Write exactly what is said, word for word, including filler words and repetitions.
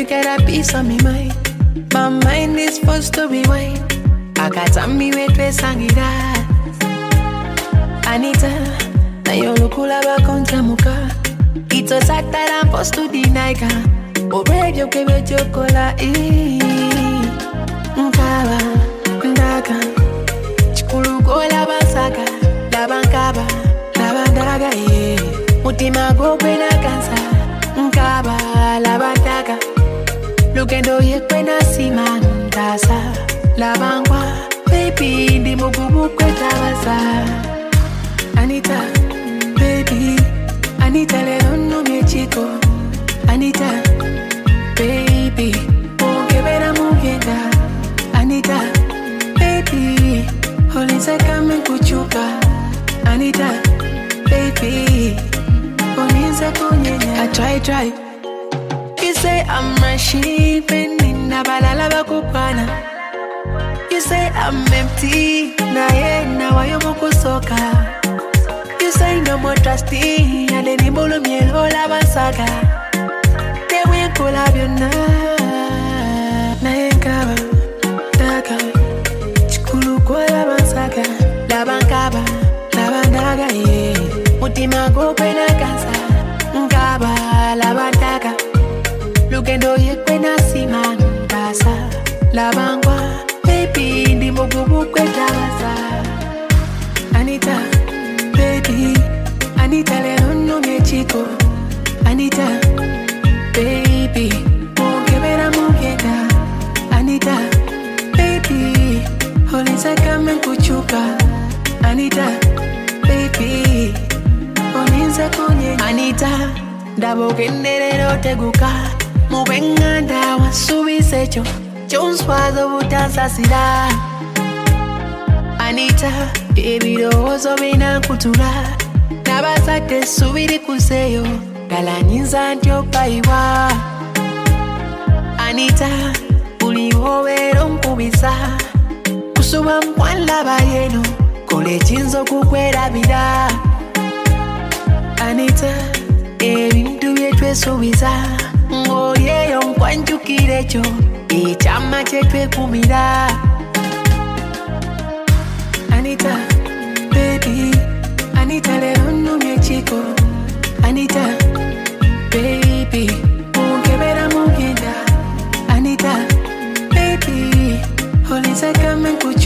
get a piece of me mind. My mind is supposed to be wine. I got on me with the sangida. Anita, na yo lukula ba konta muka. Ito sakta I'm supposed to deny ka. O radio kebe chokola ee. Nkaba, ndaka. Chikulu go la bansaka. La bankaba, la bandaga ee. Mutima go kwena kansa. Nkaba, la bandaga. Lukendo ye kwena simandasa. La bangwa, baby, di mugumu kweta basa. Anita, baby, Anita le no me chico. Anita, baby, porque vera mugienda. Anita, baby, holy se kame kuchuka. Anita, baby, holy se kunyenya. I try, try. You say I'm rushing, pending na balala bakupana. You say I'm empty, na ye na wayo mokusoka. You say no more trusting, and then ibolo mielo la basaga. Te voy a colabiona, na ye kaba, daga. Chikulu kwa la basaga, la bankaba, la bandaga ye. Mutima go kwena kansa, nkaba la bandaga. Lukendo ye kwena simandasa, la bangwa. Baby, di mugumu kweta basa. Anita, baby, Anita le no me chico. Anita, baby, muge vera mugenda. Anita, baby, holy se kame kuchuka. Anita, baby, holy se kunye. Anita, dabo kendere no teguka. Mubenga ndawa subisecho. Jones was a butanza sida. Anita, baby, dozo bina kutura. Nabasa te subiri kuseyo. Galanyiza antio paiwa. Anita, uli overo nkubisa. Kusuma mkwala bayeno. Kole chinzo kukwera vida. Anita, ebi mtu yetwe subisa. Ngoye yo mkwanju kirecho. E chama chetwe kumira. Anita, baby, Anita le no me chico. Anita, baby, muge vera mugenda. Anita, baby, holy se kame kuchu.